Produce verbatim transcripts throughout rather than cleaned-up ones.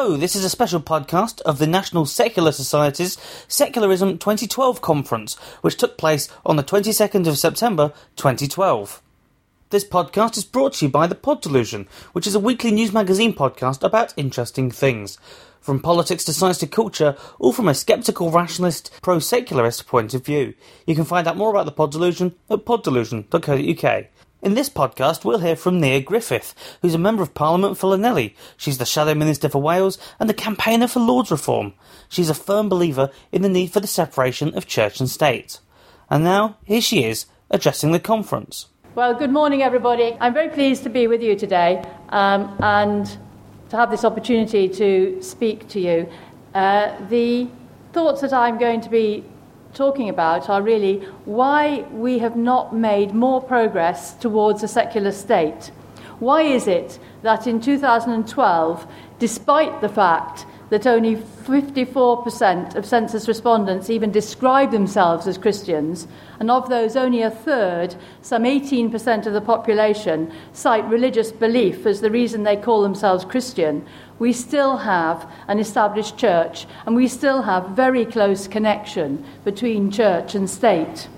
Hello, this is a special podcast of the National Secular Society's Secularism twenty twelve conference, which took place on the twenty-second of September twenty twelve. This podcast is brought to you by The Pod Delusion, which is a weekly news magazine podcast about interesting things. From politics to science to culture, all from a sceptical, rationalist, pro-secularist point of view. You can find out more about The Pod Delusion at pod delusion dot co dot uk. In this podcast, we'll hear from Nia Griffith, who's a Member of Parliament for Llanelli. She's the Shadow Minister for Wales and the campaigner for Lords Reform. She's a firm believer in the need for the separation of church and state. And now, here she is, addressing the conference. Well, good morning, everybody. I'm very pleased to be with you today um, and to have this opportunity to speak to you. Uh, the thoughts that I'm going to be talking about are really why we have not made more progress towards a secular state. Why is it that in two thousand twelve, despite the fact that only fifty-four percent of census respondents even describe themselves as Christians, and of those only a third, some eighteen percent of the population, cite religious belief as the reason they call themselves Christian, we still have an established church, and we still have very close connection between church and state.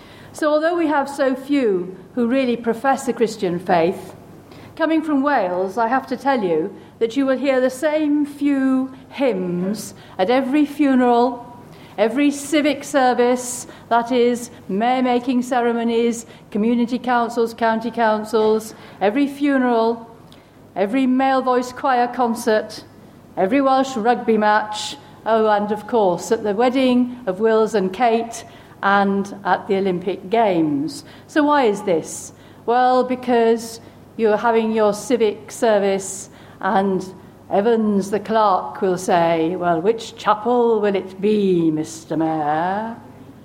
So although we have so few who really profess the Christian faith, coming from Wales, I have to tell you that you will hear the same few hymns at every funeral, every civic service, that is, mayor-making ceremonies, community councils, county councils, every funeral, every male voice choir concert, every Welsh rugby match, oh, and of course at the wedding of Wills and Kate and at the Olympic Games. So why is this? Well, because you're having your civic service and Evans the clerk will say, well, which chapel will it be, Mister Mayor?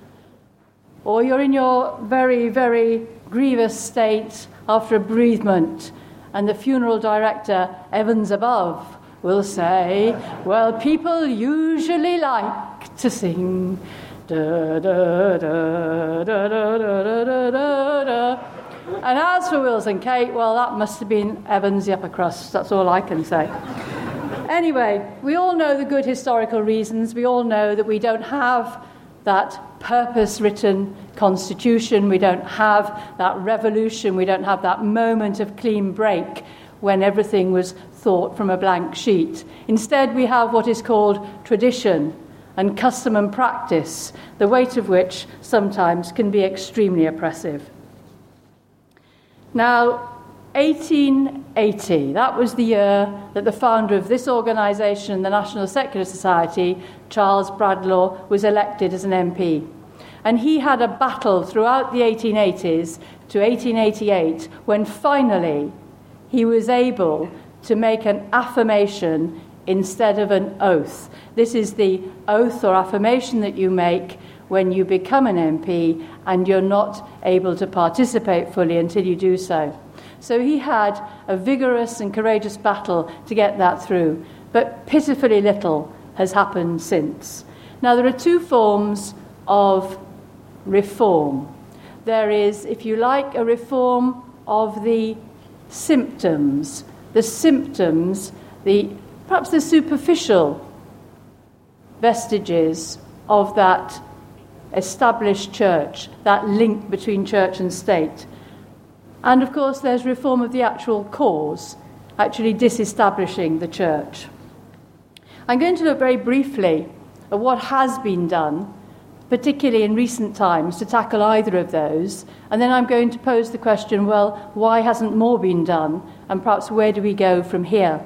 Or you're in your very, very grievous state after a bereavement, and the funeral director, Evans above, will say, well, people usually like to sing da da da da da da da da da. And as for Wills and Kate, well, that must have been Evans the upper crust. That's all I can say. Anyway, we all know the good historical reasons. We all know that we don't have that purpose-written constitution. We don't have that revolution. We don't have that moment of clean break when everything was thought from a blank sheet. Instead, we have what is called tradition and custom and practice, the weight of which sometimes can be extremely oppressive. Now, eighteen eighty, that was the year that the founder of this organisation, the National Secular Society, Charles Bradlaugh, was elected as an M P. And he had a battle throughout the eighteen eighties to eighteen eighty-eight when finally he was able to make an affirmation instead of an oath. This is the oath or affirmation that you make when you become an M P and you're not able to participate fully until you do so. So he had a vigorous and courageous battle to get that through, but pitifully little has happened since. Now, there are two forms of reform. There is, if you like, a reform of the symptoms, the symptoms, the perhaps the superficial vestiges of that established church, that link between church and state. And of course there's reform of the actual cause, actually disestablishing the church. I'm going to look very briefly at what has been done, particularly in recent times, to tackle either of those, and then I'm going to pose the question, well, why hasn't more been done, and perhaps where do we go from here?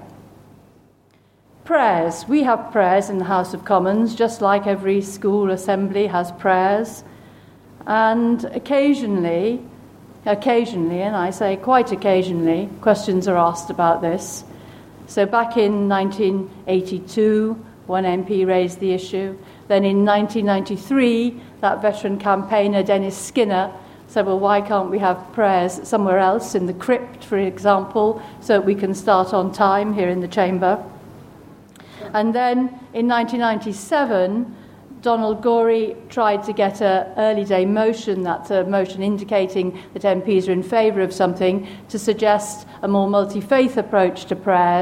Prayers. We have prayers in the House of Commons, just like every school assembly has prayers. And occasionally, occasionally, and I say quite occasionally, questions are asked about this. So back in nineteen eighty-two, one M P raised the issue. Then in nineteen ninety-three, that veteran campaigner, Dennis Skinner, said, well, why can't we have prayers somewhere else, in the crypt, for example, so that we can start on time here in the chamber? And then in nineteen ninety-seven, Donald Gorey tried to get an early day motion, that's a motion indicating that M Ps are in favour of something, to suggest a more multi-faith approach to prayers.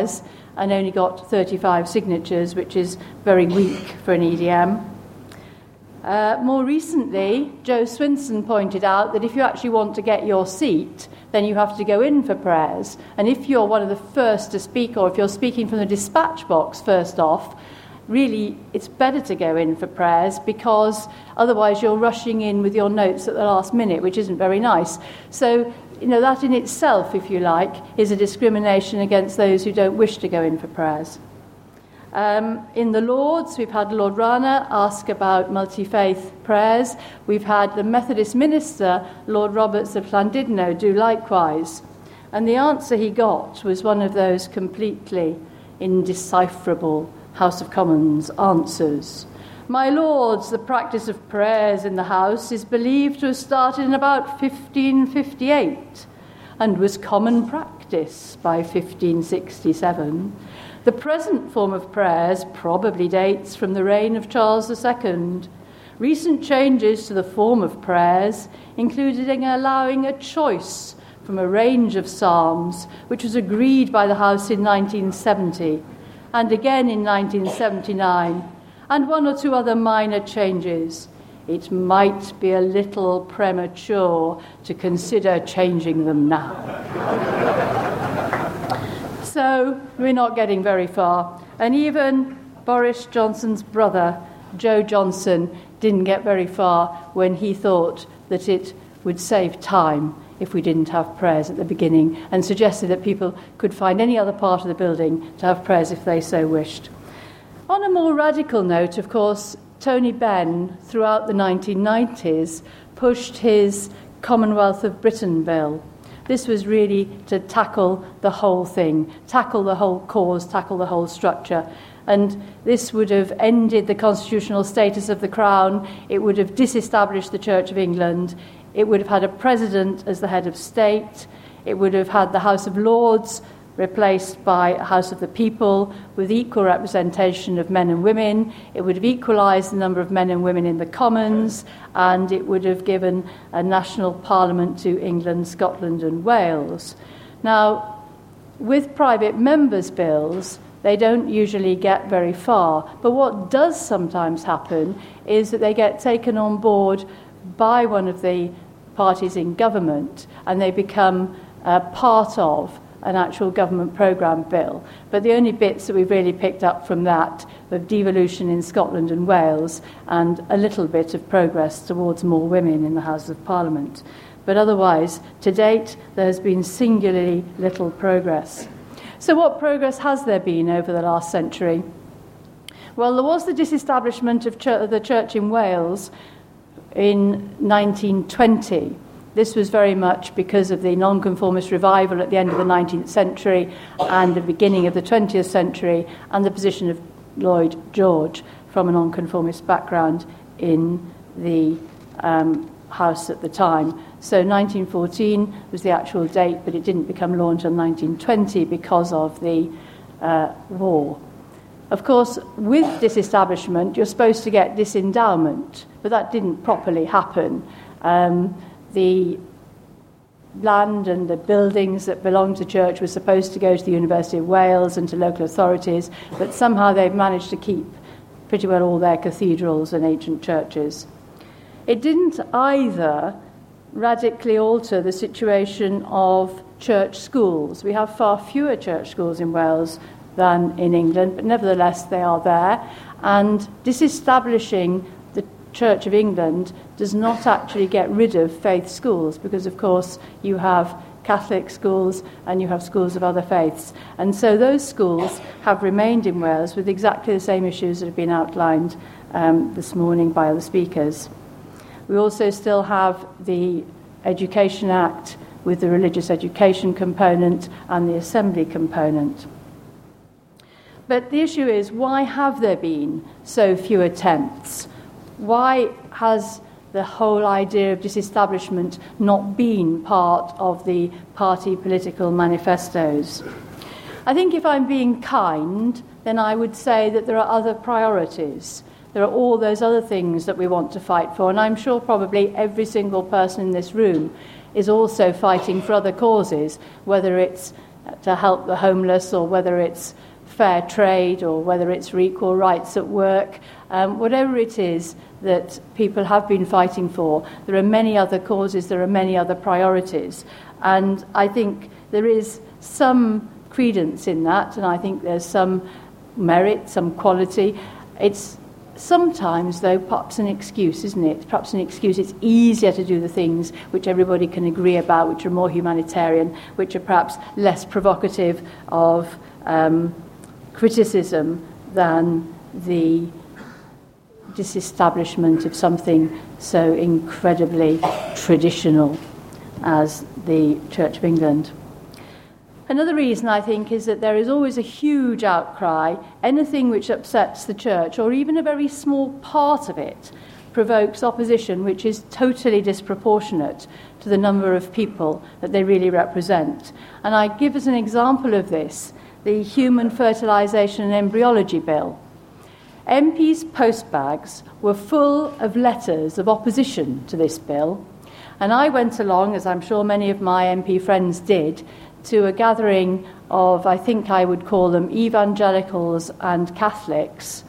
and only got thirty-five signatures, which is very weak for an E D M. Uh, more recently, Joe Swinson pointed out that if you actually want to get your seat, then you have to go in for prayers. And if you're one of the first to speak, or if you're speaking from the dispatch box first off, really it's better to go in for prayers, because otherwise you're rushing in with your notes at the last minute, which isn't very nice. So, you know, that in itself, if you like, is a discrimination against those who don't wish to go in for prayers. Um, in the Lords, we've had Lord Rana ask about multi-faith prayers. We've had the Methodist minister, Lord Roberts of Llandudno, do likewise. And the answer he got was one of those completely indecipherable House of Commons answers. My lords, the practice of prayers in the House is believed to have started in about fifteen fifty-eight and was common practice by fifteen sixty-seven. The present form of prayers probably dates from the reign of Charles the Second. Recent changes to the form of prayers included allowing a choice from a range of psalms, which was agreed by the House in nineteen seventy, and again in nineteen seventy-nine, and one or two other minor changes. It might be a little premature to consider changing them now. So we're not getting very far. And even Boris Johnson's brother, Joe Johnson, didn't get very far when he thought that it would save time if we didn't have prayers at the beginning, and suggested that people could find any other part of the building to have prayers if they so wished. On a more radical note, of course, Tony Benn, throughout the nineteen nineties, pushed his Commonwealth of Britain bill. This was really to tackle the whole thing, tackle the whole cause, tackle the whole structure. And this would have ended the constitutional status of the Crown. It would have disestablished the Church of England. It would have had a president as the head of state. It would have had the House of Lords replaced by a House of the People with equal representation of men and women. It would have equalised the number of men and women in the Commons, and it would have given a national parliament to England, Scotland and Wales. Now, with private members' bills, they don't usually get very far. But what does sometimes happen is that they get taken on board by one of the parties in government, and they become uh, part of an actual government programme bill. But the only bits that we've really picked up from that were devolution in Scotland and Wales, and a little bit of progress towards more women in the Houses of Parliament. But otherwise, to date, there has been singularly little progress. So what progress has there been over the last century? Well, there was the disestablishment of ch- the Church in Wales in nineteen twenty. This was very much because of the nonconformist revival at the end of the nineteenth century and the beginning of the twentieth century, and the position of Lloyd George from a nonconformist background in the um, House at the time. So nineteen fourteen was the actual date, but it didn't become law until nineteen twenty because of the uh, war. Of course, with disestablishment, you're supposed to get disendowment, but that didn't properly happen. Um, the land and the buildings that belonged to church were supposed to go to the University of Wales and to local authorities, but somehow they've managed to keep pretty well all their cathedrals and ancient churches. It didn't either radically alter the situation of church schools. We have far fewer church schools in Wales than in England, but nevertheless they are there. And disestablishing the Church of England does not actually get rid of faith schools, because of course you have Catholic schools and you have schools of other faiths. And so those schools have remained in Wales with exactly the same issues that have been outlined um, this morning by other speakers. We also still have the Education Act with the religious education component and the assembly component. But the issue is, why have there been so few attempts? Why has the whole idea of disestablishment not been part of the party political manifestos? I think if I'm being kind, then I would say that there are other priorities. There are all those other things that we want to fight for, and I'm sure probably every single person in this room is also fighting for other causes, whether it's to help the homeless or whether it's fair trade or whether it's for equal rights at work, um, whatever it is that people have been fighting for, there are many other causes, there are many other priorities. And I think there is some credence in that, and I think there's some merit, some quality. It's sometimes, though, perhaps an excuse, isn't it? Perhaps an excuse. It's easier to do the things which everybody can agree about, which are more humanitarian, which are perhaps less provocative of um, criticism than the disestablishment of something so incredibly traditional as the Church of England. Another reason, I think, is that there is always a huge outcry. Anything which upsets the church, or even a very small part of it, provokes opposition which is totally disproportionate to the number of people that they really represent. And I give as an example of this the Human Fertilisation and Embryology Bill. M Ps' postbags were full of letters of opposition to this bill, and I went along, as I'm sure many of my M P friends did, to a gathering of, I think I would call them, evangelicals and Catholics,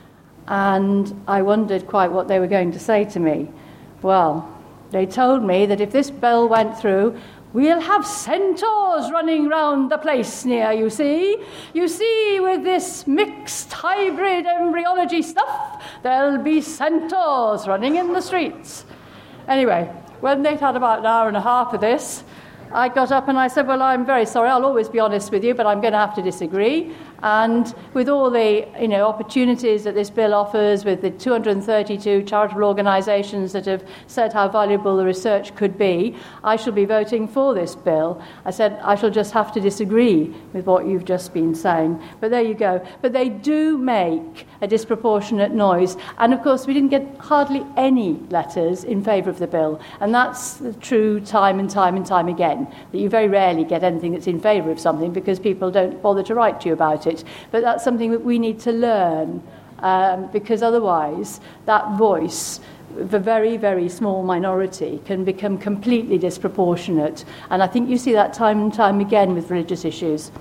and I wondered quite what they were going to say to me. Well, they told me that if this bill went through, we'll have centaurs running round the place near, you see. You see, with this mixed hybrid embryology stuff, there'll be centaurs running in the streets. Anyway, when they'd had about an hour and a half of this, I got up and I said, well, I'm very sorry, I'll always be honest with you, but I'm going to have to disagree. And with all the, you know, opportunities that this bill offers, with the two hundred thirty-two charitable organisations that have said how valuable the research could be, I shall be voting for this bill. I said, I shall just have to disagree with what you've just been saying. But there you go. But they do make a disproportionate noise. And, of course, we didn't get hardly any letters in favour of the bill. And that's true time and time and time again, that you very rarely get anything that's in favour of something because people don't bother to write to you about it. But that's something that we need to learn, um, because otherwise that voice of a very, very small minority can become completely disproportionate. And I think you see that time and time again with religious issues.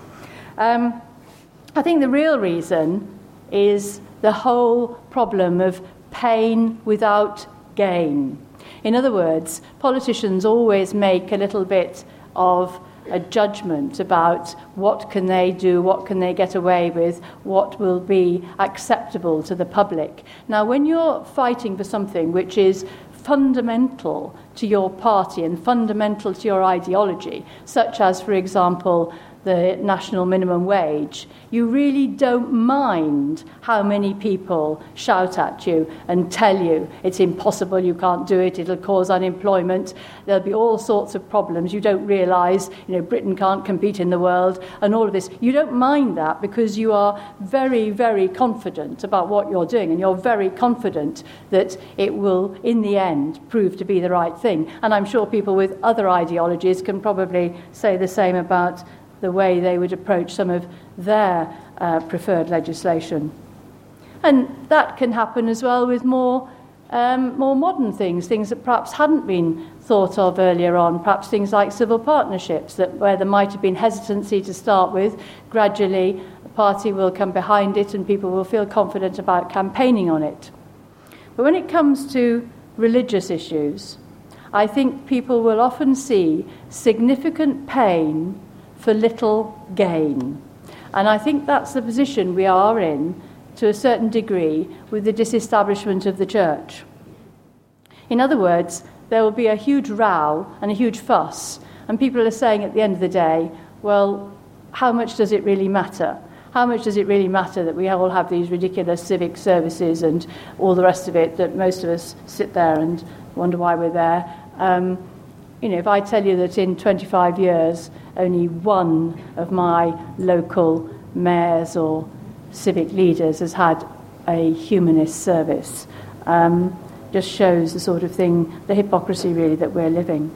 Um, I think the real reason is the whole problem of pain without gain. In other words, politicians always make a little bit of a judgment about what can they do, what can they get away with, what will be acceptable to the public. Now, when you're fighting for something which is fundamental to your party and fundamental to your ideology, such as, for example, the national minimum wage, you really don't mind how many people shout at you and tell you it's impossible, you can't do it, it'll cause unemployment, there'll be all sorts of problems, you don't realise, you know, Britain can't compete in the world, and all of this. You don't mind that because you are very, very confident about what you're doing, and you're very confident that it will, in the end, prove to be the right thing. And I'm sure people with other ideologies can probably say the same about the way they would approach some of their uh, preferred legislation. And that can happen as well with more um, more modern things, things that perhaps hadn't been thought of earlier on, perhaps things like civil partnerships, that where there might have been hesitancy to start with, gradually the party will come behind it and people will feel confident about campaigning on it. But when it comes to religious issues, I think people will often see significant pain for little gain. And I think that's the position we are in to a certain degree with the disestablishment of the church. In other words, there will be a huge row and a huge fuss, and people are saying at the end of the day, well, how much does it really matter? How much does it really matter that we all have these ridiculous civic services and all the rest of it, that most of us sit there and wonder why we're there? Um, You know, if I tell you that in twenty-five years, only one of my local mayors or civic leaders has had a humanist service, um, just shows the sort of thing, the hypocrisy really that we're living.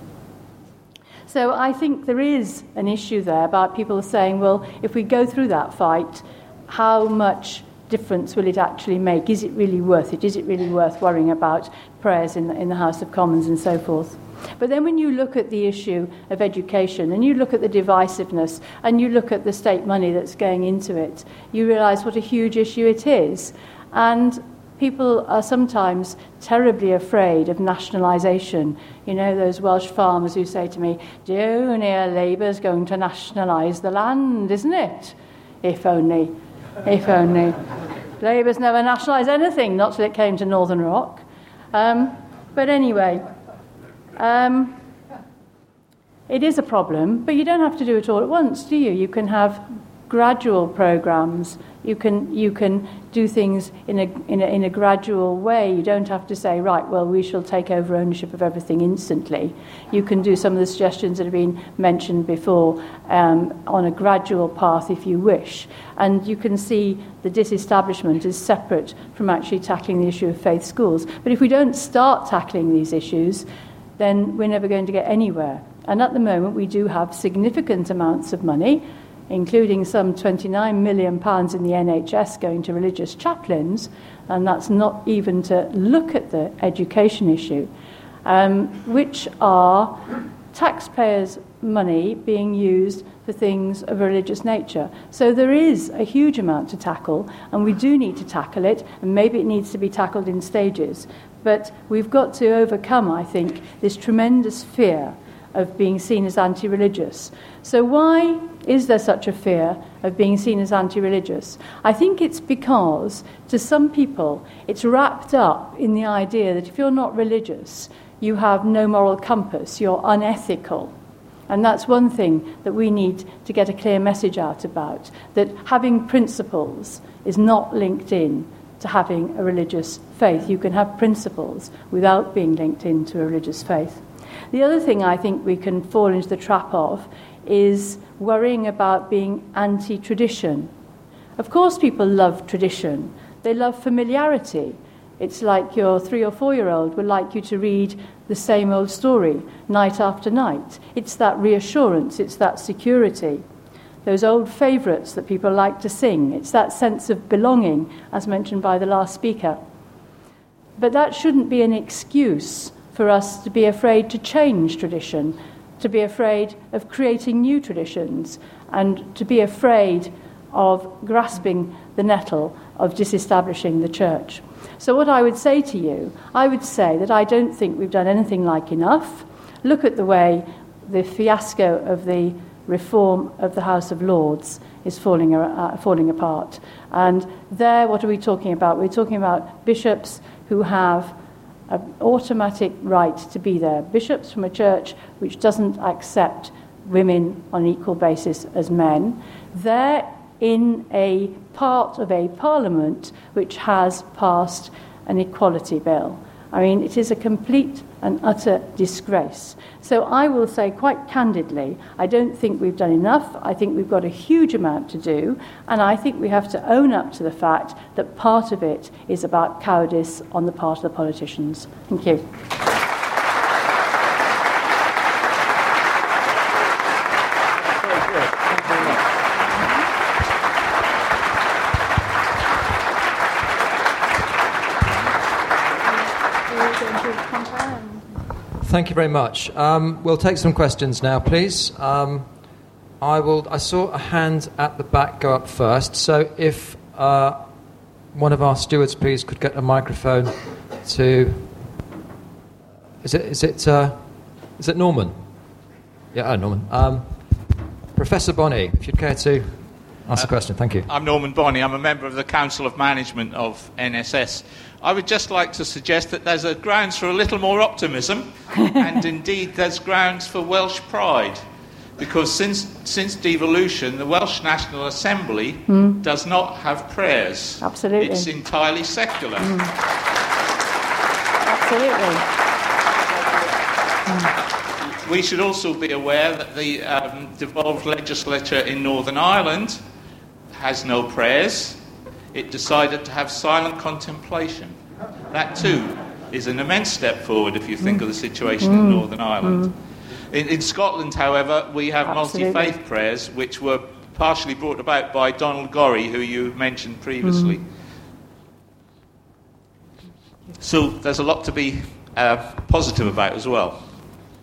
So I think there is an issue there about people saying, well, if we go through that fight, how much difference will it actually make? Is it really worth it? Is it really worth worrying about prayers in the, in the House of Commons and so forth? But then when you look at the issue of education and you look at the divisiveness and you look at the state money that's going into it, you realise what a huge issue it is. And people are sometimes terribly afraid of nationalisation. You know, those Welsh farmers who say to me, "Dear, near Labour's going to nationalise the land, isn't it?" If only, if only. Labour's never nationalised anything, not till it came to Northern Rock. Um, but anyway, um, it is a problem, but you don't have to do it all at once, do you? You can have gradual programmes. You can you can do things in a, in a in a gradual way. You don't have to say, right, well, we shall take over ownership of everything instantly. You can do some of the suggestions that have been mentioned before um, on a gradual path if you wish. And you can see the disestablishment is separate from actually tackling the issue of faith schools. But if we don't start tackling these issues, then we're never going to get anywhere. And at the moment, we do have significant amounts of money, including some twenty-nine million pounds in the N H S going to religious chaplains, and that's not even to look at the education issue, um, which are taxpayers' money being used for things of a religious nature. So there is a huge amount to tackle, and we do need to tackle it, and maybe it needs to be tackled in stages. But we've got to overcome, I think, this tremendous fear of being seen as anti-religious. So why is there such a fear of being seen as anti-religious? I think it's because, to some people, it's wrapped up in the idea that if you're not religious, you have no moral compass, you're unethical. And that's one thing that we need to get a clear message out about, that having principles is not linked in to having a religious faith. You can have principles without being linked into a religious faith. The other thing I think we can fall into the trap of is worrying about being anti-tradition. Of course people love tradition. They love familiarity. It's like your three or four-year-old would like you to read the same old story night after night. It's that reassurance, it's that security. Those old favourites that people like to sing. It's that sense of belonging, as mentioned by the last speaker. But that shouldn't be an excuse for us to be afraid to change tradition, to be afraid of creating new traditions, and to be afraid of grasping the nettle of disestablishing the church. So what I would say to you, I would say that I don't think we've done anything like enough. Look at the way the fiasco of the reform of the House of Lords is falling, uh, falling apart. And there, what are we talking about? We're talking about bishops who have an automatic right to be there. Bishops from a church which doesn't accept women on equal basis as men. They're in a part of a parliament which has passed an equality bill. I mean, it is a complete and utter disgrace. So I will say quite candidly, I don't think we've done enough. I think we've got a huge amount to do, and I think we have to own up to the fact that part of it is about cowardice on the part of the politicians. Thank you. Thank you very much. Um, we'll take some questions now, please. Um, I will. I saw a hand at the back go up first. So if uh, one of our stewards, please, could get a microphone to. Is it? Is it? Uh, is it Norman? Yeah, oh, Norman. Um, Professor Bonney, if you'd care to ask uh, a question. Thank you. I'm Norman Bonney. I'm a member of the Council of Management of N S S. I would just like to suggest that there's a grounds for a little more optimism, and indeed there's grounds for Welsh pride, because since since devolution, the Welsh National Assembly mm. does not have prayers. Absolutely. It's entirely secular. Mm. Absolutely. Mm. We should also be aware that the um, devolved legislature in Northern Ireland has no prayers. It decided to have silent contemplation. That too is an immense step forward if you think mm. of the situation mm. in Northern Ireland. Mm. In, in Scotland, however, we have Absolutely. multi-faith prayers, which were partially brought about by Donald Gorrie, who you mentioned previously. Mm. So there's a lot to be uh, positive about as well.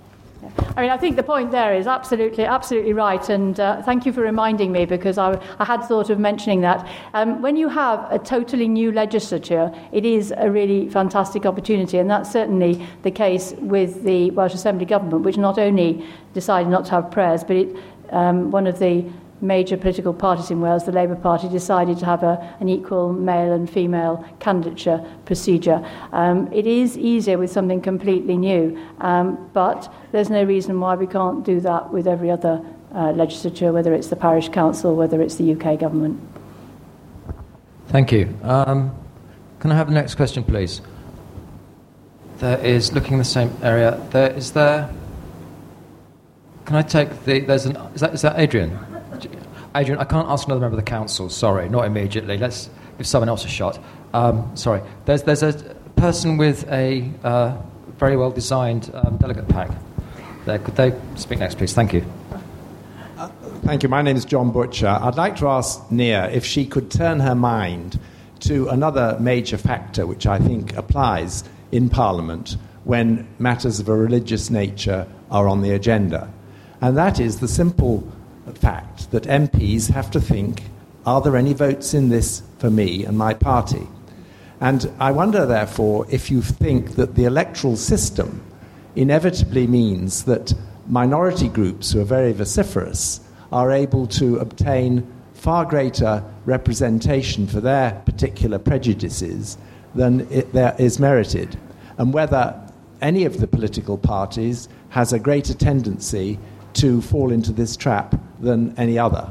I mean, I think the point there is absolutely, absolutely right, and uh, thank you for reminding me, because I, I had thought of mentioning that. Um, when you have a totally new legislature, it is a really fantastic opportunity, and that's certainly the case with the Welsh Assembly Government, which not only decided not to have prayers, but it, um, one of the major political parties in Wales, the Labour Party, decided to have a, an equal male and female candidature procedure. Um, it is easier with something completely new, um, but there's no reason why we can't do that with every other uh, legislature, whether it's the parish council, whether it's the U K government. Thank you. Um, can I have the next question, please? There is, looking in the same area, there is there... Can I take the... There's an... Is that, is that Adrian? Adrian, I can't ask another member of the council. Sorry, not immediately. Let's give someone else a shot. Um, sorry. There's there's a person with a uh, very well-designed um, delegate pack. There, could they speak next, please? Thank you. Uh, thank you. My name is John Butcher. I'd like to ask Nia if she could turn her mind to another major factor which I think applies in Parliament when matters of a religious nature are on the agenda. And that is the simple fact that M Ps have to think, are there any votes in this for me and my party? And I wonder, therefore, if you think that the electoral system inevitably means that minority groups who are very vociferous are able to obtain far greater representation for their particular prejudices than it, there is merited, and whether any of the political parties has a greater tendency to fall into this trap than any other.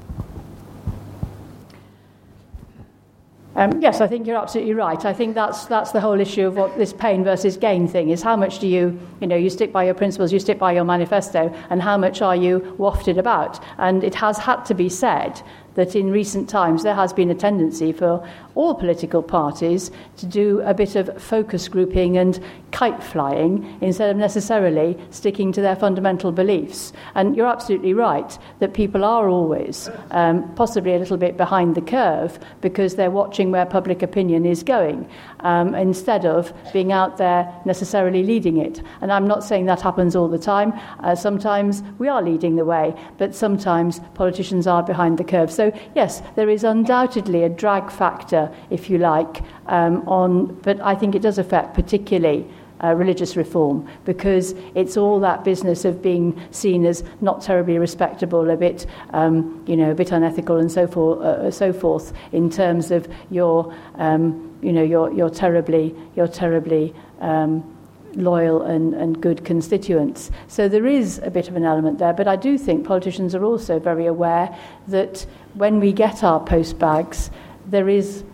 Um, yes, I think you're absolutely right. I think that's that's the whole issue of what this pain versus gain thing is. How much do you, you know, you stick by your principles, you stick by your manifesto, and how much are you wafted about? And it has had to be said that in recent times there has been a tendency for all political parties to do a bit of focus grouping and kite flying instead of necessarily sticking to their fundamental beliefs. And you're absolutely right that people are always um, possibly a little bit behind the curve because they're watching where public opinion is going um, instead of being out there necessarily leading it. And I'm not saying that happens all the time. Uh, sometimes we are leading the way, but sometimes politicians are behind the curve. So yes, there is undoubtedly a drag factor, if you like, um, on, but I think it does affect particularly uh, religious reform, because it's all that business of being seen as not terribly respectable, a bit, um, you know, a bit unethical, and so forth, uh, so forth, in terms of your, um, you know, your your terribly, your terribly. Um, loyal and, and good constituents. So there is a bit of an element there, but I do think politicians are also very aware that when we get our post bags, there is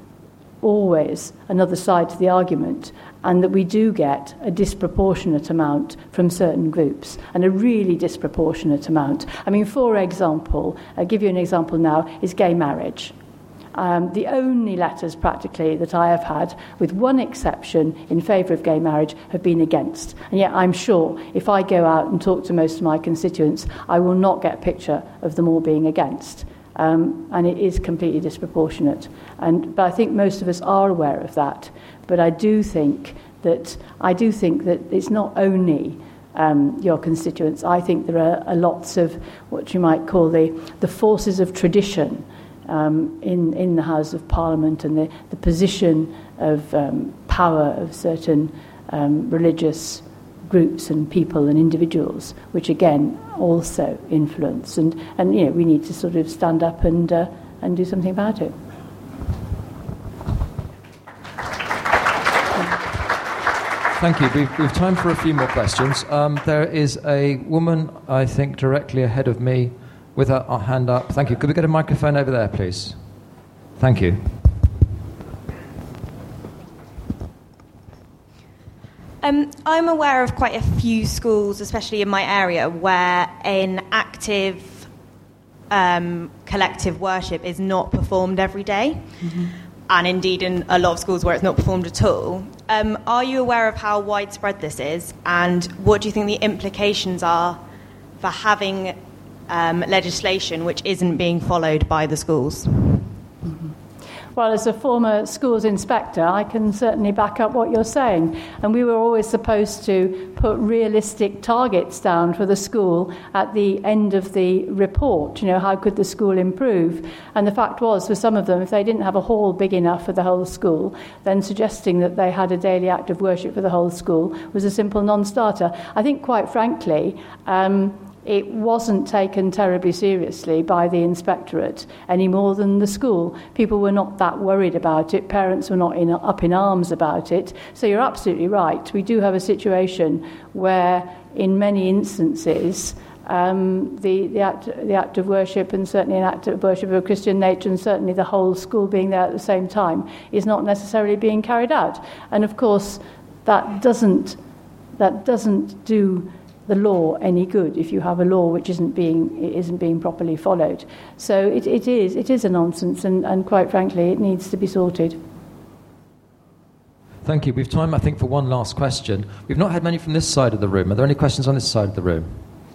always another side to the argument, and that we do get a disproportionate amount from certain groups, and a really disproportionate amount. I mean, for example, I'll give you an example now, is gay marriage. Um, the only letters practically that I have had, with one exception, in favour of gay marriage have been against. And yet I'm sure if I go out and talk to most of my constituents, I will not get a picture of them all being against. Um, and it is completely disproportionate. And, but I think most of us are aware of that. But I do think that, I do think that it's not only Um, your constituents. I think there are, are lots of what you might call the, the forces of tradition um, in, in the House of Parliament, and the, the position of um, power of certain um, religious groups and people and individuals, which again also influence. And, and you know, we need to sort of stand up and, uh, and do something about it. Thank you. We've, we've time for a few more questions. Um, there is a woman, I think, directly ahead of me with her, her hand up. Thank you. Could we get a microphone over there, please? Thank you. Um, I'm aware of quite a few schools, especially in my area, where an active um, collective worship is not performed every day. Mm-hmm. And indeed in a lot of schools where it's not performed at all. Um, are you aware of how widespread this is, and what do you think the implications are for having um, legislation which isn't being followed by the schools? Mm-hmm. Well, as a former schools inspector, I can certainly back up what you're saying. And we were always supposed to put realistic targets down for the school at the end of the report. You know, how could the school improve? And the fact was, for some of them, if they didn't have a hall big enough for the whole school, then suggesting that they had a daily act of worship for the whole school was a simple non-starter. I think, quite frankly, um, it wasn't taken terribly seriously by the inspectorate any more than the school. People were not that worried about it. Parents were not in, up in arms about it. So you're absolutely right. We do have a situation where, in many instances, um, the, the, act, the act of worship, and certainly an act of worship of a Christian nature, and certainly the whole school being there at the same time, is not necessarily being carried out. And of course, that doesn't that doesn't do the law any good if you have a law which isn't being isn't being properly followed. So it, it is it is a nonsense, and, and quite frankly, it needs to be sorted. Thank you. We've time, I think, for one last question. We've not had many from this side of the room. Are there any questions on this side of the room?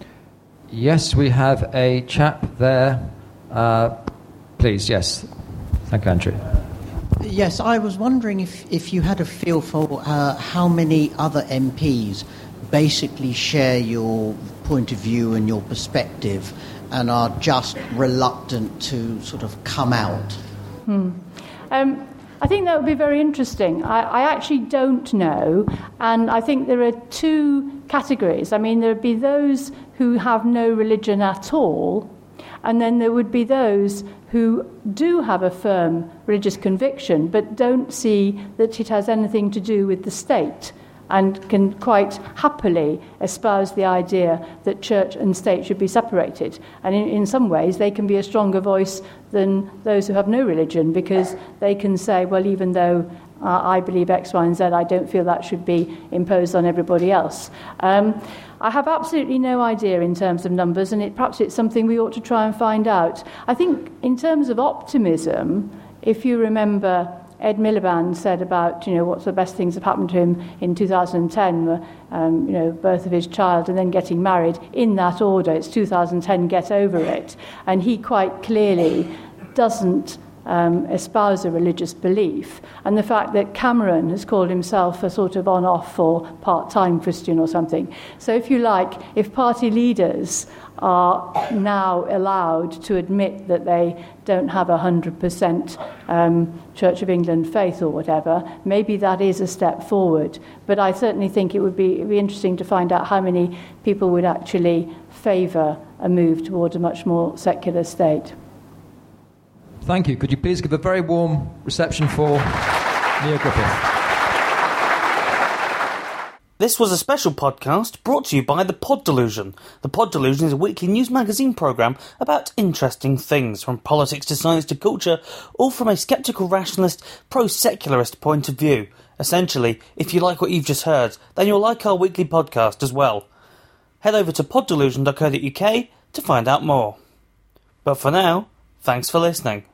Yes, we have a chap there. Uh, please, yes. Thank you, Andrew. Yes, I was wondering if, if you had a feel for uh, how many other M Ps basically share your point of view and your perspective and are just reluctant to sort of come out. Hmm. Um, I think that would be very interesting. I, I actually don't know, and I think there are two categories. I mean, there would be those who have no religion at all, and then there would be those who do have a firm religious conviction but don't see that it has anything to do with the state, and can quite happily espouse the idea that church and state should be separated. And in, in some ways, they can be a stronger voice than those who have no religion, because they can say, well, even though uh, I believe X, Y, and Z, I don't feel that should be imposed on everybody else. Um, I have absolutely no idea in terms of numbers, and it, perhaps it's something we ought to try and find out. I think in terms of optimism, if you remember, Ed Miliband said about, you know, what's the best things have happened to him in two thousand ten, um, you know, birth of his child and then getting married. In that order, it's two thousand ten, get over it. And he quite clearly doesn't um, espouse a religious belief. And the fact that Cameron has called himself a sort of on-off or part-time Christian or something. So if you like, if party leaders are now allowed to admit that they don't have a one hundred percent um, Church of England faith or whatever, maybe that is a step forward. But I certainly think it would be, it'd be interesting to find out how many people would actually favour a move towards a much more secular state. Thank you. Could you please give a very warm reception for Nia Griffith? This was a special podcast brought to you by The Pod Delusion. The Pod Delusion is a weekly news magazine programme about interesting things, from politics to science to culture, all from a sceptical rationalist, pro-secularist point of view. Essentially, if you like what you've just heard, then you'll like our weekly podcast as well. Head over to pod delusion dot co dot uk to find out more. But for now, thanks for listening.